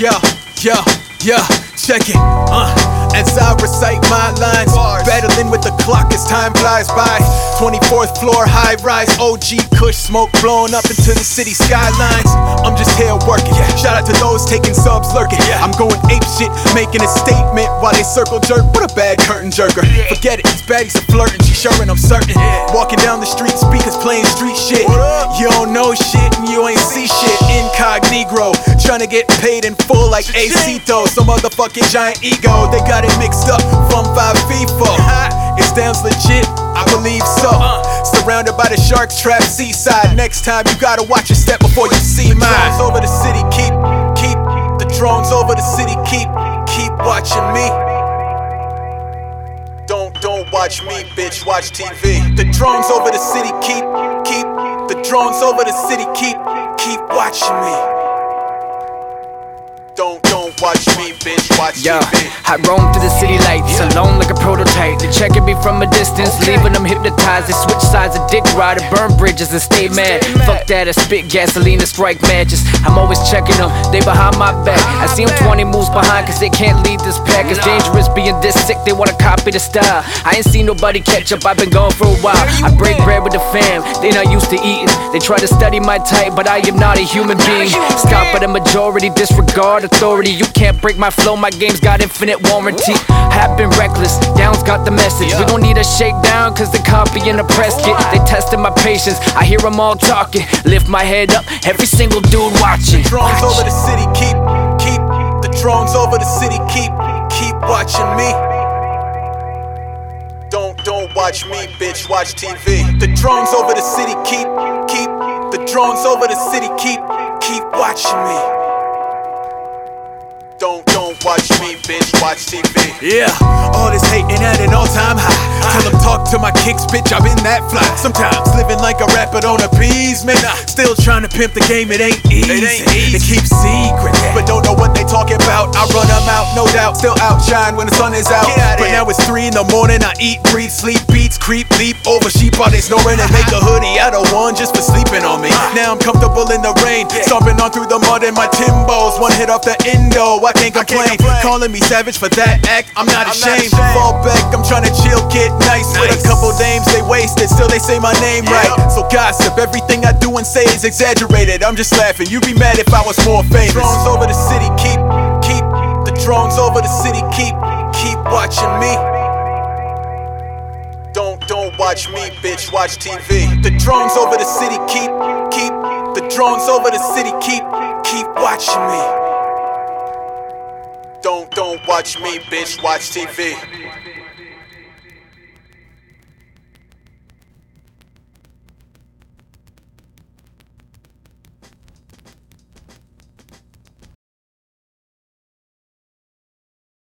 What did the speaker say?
Yo, yo, yo, check it. As I recite my lines, battling with the clock as time flies by. 24th floor, high rise, OG Kush smoke blowing up into the city skylines. I'm just here working. Shout out to those taking subs lurking. I'm going ape shit, making a statement while they circle jerk. What a bad curtain jerker. Forget it, these baddies are flirting. She sure and I'm certain. Walking down the street, speakers playing street shit. You don't know shit and you ain't see shit. Incognito, trying to get paid in full like Acito. Some motherfucking giant ego. They got it mixed up from 5 FIFA. It stands legit, I believe so. Surrounded by the sharks trap seaside. Next time you gotta watch your step before you see mine. Drones over the city, keep the drones over the city, keep watching me. Don't watch me, bitch, watch TV. The drones over the city, keep the drones over the city, keep watching me. Don't watch me, bitch, watch Yo, TV. I roam through the city lights, alone like a prototype. They checking me from a distance, leaving them hypnotized. They switch sides of dick rider, burn bridges and stay mad. Fuck that, I spit gasoline to strike matches. I'm always checking them, they behind my back. I see them 20 moves behind cause they can't lead this pack. It's dangerous being this sick, they wanna copy the style. I ain't seen nobody catch up, I've been gone for a while. I break bread with the fam, they not used to eating. They try to study my type, but I am not a human being. Stop for the majority, disregard authority. You can't break my flow, my game's got infinite warranty. Have been reckless, Downs got the message. We gon' need a shakedown cause the copy and the press kit. They tested my patience, I hear them all talking. Lift my head up, every single dude watching. The drones over the city, keep the drones over the city, keep watching me. Don't watch me, bitch, watch TV. The drones over the city, keep the drones over the city, keep watching me. Don't watch me, bitch, watch TV. Yeah, all this hating at an all-time high. Tell them talk to my kicks, bitch, I've been that fly. Sometimes living like a rapper don't appease me. Still trying to pimp the game, it ain't easy. They keep secrets, but don't know what they talking about. I run them out, no doubt, still outshine when the sun is out. But now it's 3 in the morning, I eat, breathe, sleep, beats, creep, leap over sheep while they snoring and make a hoodie out of one just for sleeping on me. Now I'm comfortable in the rain, stomping on through the mud in my Timbos. One hit off the endo, I can't complain. Calling me savage for that act, I'm not ashamed. Fall back, I'm trying to chill, get nice. With a couple dames, they wasted, still they say my name right. So gossip, everything I do and say is exaggerated. I'm just laughing, you'd be mad if I was more famous. Drones over the city, keep the drones over the city, keep watching me. Don't watch me, bitch, watch TV. The drones over the city, keep the drones over the city, keep watching me. Don't watch me, bitch, watch TV.